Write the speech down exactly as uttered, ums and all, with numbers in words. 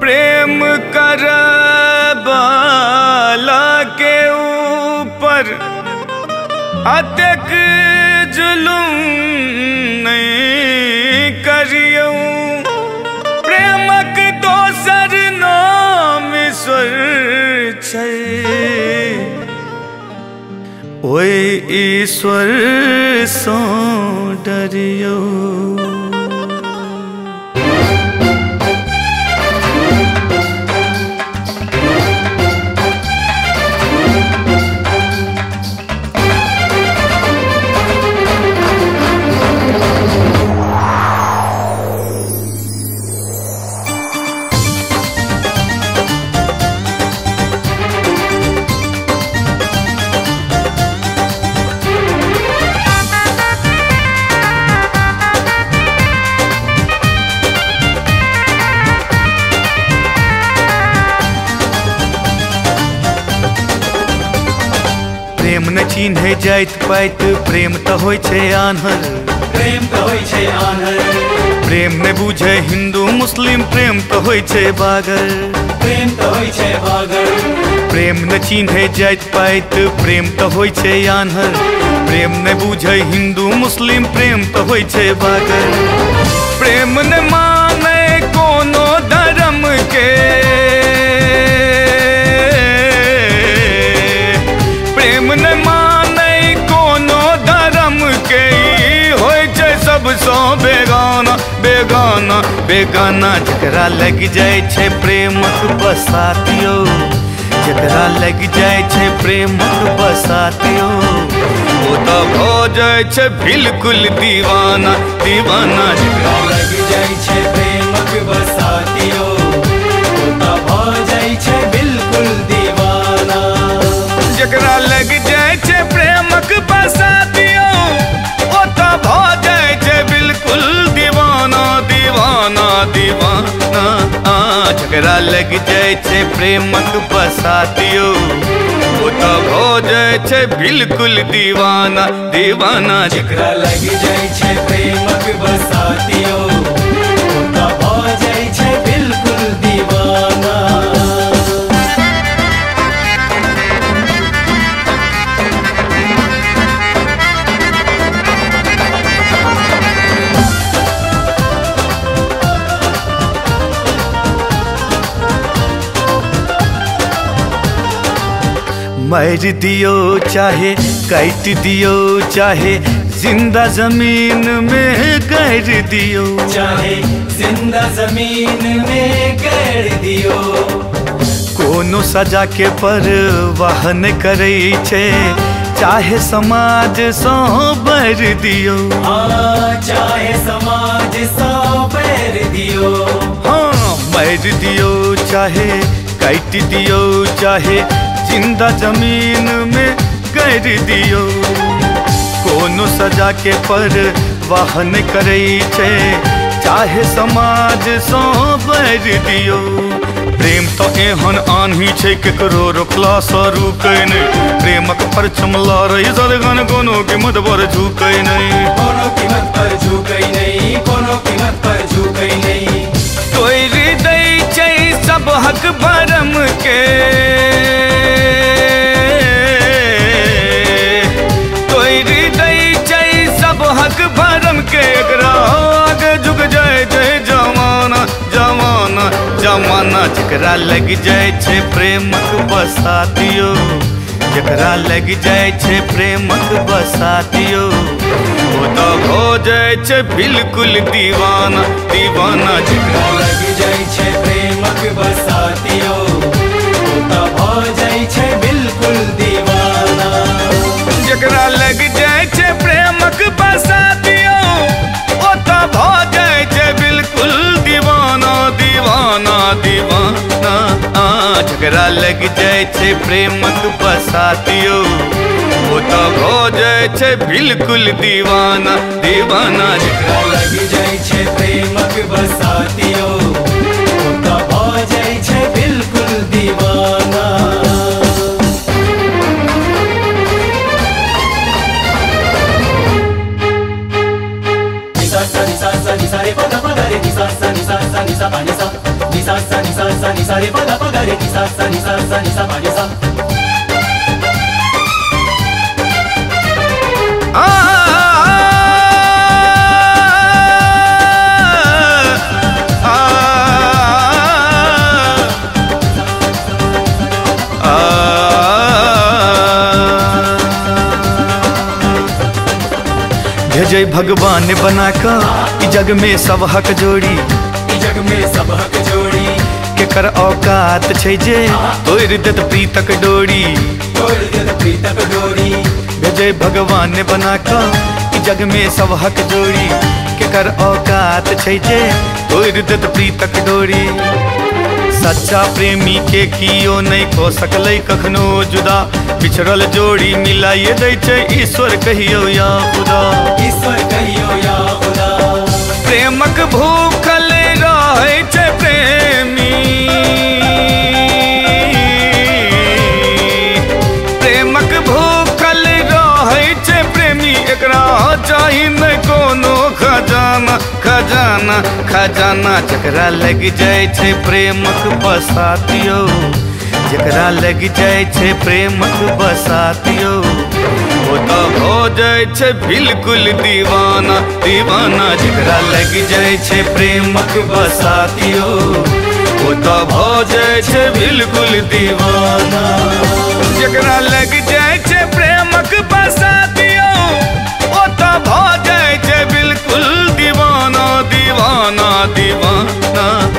प्रेम करबाला के ऊपर अत्यक जुलुम नहीं करियो। प्रेमक दोसर नाम ईश्वर छै, ओए ईश्वर सो डरियो। प्रेम न चिन्हे जाइत पाइत प्रेम त होइ छै आन्हर, प्रेम त होइ छै आन्हर। प्रेम न बुझे हिंदू मुस्लिम प्रेम त होइ छै बागर, प्रेम त होइ छै बागर। प्रेम न चिन्हे जाइत पाइत प्रेम त होइ छै आन्हर, प्रेम न बुझे हिंदू मुस्लिम प्रेम त होइ छै बागर। प्रेम न माने कोनो धर्म के, प्रेम न माने कोनो धर्म के, होइ छै सबसँ बेगाना बेगाना बेगाना। जकरा लग जाय छै प्रेमक बसातियो, जकरा लग जाय छै प्रेमक बसातियो, ओ तऽ भऽ जाय छै बिल्कुल दीवाना दीवाना। जकरा लग जाय छै प्रेमक बसातियो, ओ तऽ भऽ जाय छै बिल्कुल दीवाना। जकरा लग जाय छै प्रेमक बसातियो, ओ तऽ भऽ जाय छै बिल्कुल दीवाना दीवाना दीवाना। जकरा लग जाय छै प्रेमक बसातियो, ओ तऽ भऽ जाय छै बिल्कुल दीवाना दीवाना। जकरा लग जाय छै प्रेमक बसातियो, ओ तऽ भऽ जाय छै बिल्कुल दीवाना। मार दियो चाहे काट दियो, चाहे जिंदा जमीन में गाड़ दियो, चाहे जिंदा जमीन में गाड़ दियो। कोनो सजा के परवाह न करै छै, चाहे समाज सँ बैर दियो। हाँ, चाहे समाज सँ बैर दियो। हाँ, मार दियो चाहे काट दियो, चाहे जिंदा जमीन में गाड़ दियो। कोनो सजा के परवाह न करै छै, चाहे समाज सँ बैर दियो। प्रेम तो एहन आन्ही छै केकरो रोकला सँ रुकै नहि, प्रेमक परचम लहरै जलगन कोनो कीमत पर झुकै नहि, कोनो कीमत पर झुकै नहीं, कोनो कीमत पर झुकै नहीं। तोड़ि दै छै सब हक भरम के, तोड़ि दै छै सब हक भरम के। एकरा आगे झुक जाय छै जमाना जमाना जमाना। जकरा लग जाय छै प्रेमक बसातियो, जकरा लग जाय छै प्रेमक बसातियो, ओ तऽ भऽ जाय छै बिल्कुल दीवाना दीवाना। जकरा लग जाय छै प्रेमक बसातियो, ओ तऽ भऽ जाय छै बिल्कुल दीवाना। जकरा लग जाय छै प्रेमक बसातियो, ओ तऽ भऽ जाय छै बिल्कुल दीवाना दीवाना दीवाना। जकरा लग जाय छै प्रेमक बसातियो, ओ तऽ भऽ जाय छै बिल्कुल दीवाना दीवाना। जकरा लग जाय छै प्रेमक बसातियो, ओ तऽ भऽ जाय छै बिल्कुल दीवाना। Ni sa sa ni sa sa ni sa re pa da pa da re ni sa sa ni sa sa ni sa pa ni sa ni सा सा नि सा सा नि सा रे प ध प ग रे नि सा सा नि सा सा नि सा पा नि सा भेजै भगवान बना कर ई जग में सब हक जोड़ी, ई जग में सब हक जोड़ी, केकर औकात छै जे तोड़ देत प्रीतक डोरी, तोड़ देत प्रीतक डोरी। भेजै भगवान बना कर ई जग में सब हक जोड़ी, केकर औकात छै जे तोड़ देत प्रीतक डोरी। सच्चा प्रेमी के कियो नहीं को सकलै कखनो जुदा, बिछड़ल जोड़ी मिलाइए दै छै ईश्वर कहियो या खुदा, ईश्वर कहियो या खुदा। प्रेमक भूखल रहै छै प्रेमी, प्रेमक भूखल रहै छै प्रेमी, एकरा चाही नहीं कोनो खजाना खजाना खजाना। जकरा लग जाय छै प्रेमक बसातियो, जकरा लग जाय छै प्रेमक बसातियो, ओ तो हो जाय छै बिल्कुल दीवाना दीवाना। जकरा लग जाय छै प्रेमक बसातियो, ओ तो हो जाय छै बिल्कुल दीवाना। जकरा लग जाय छै प्रेमक बसातियो, ओ तो हो जाय छै बिल्कुल दीवाना दीवाना दीवाना।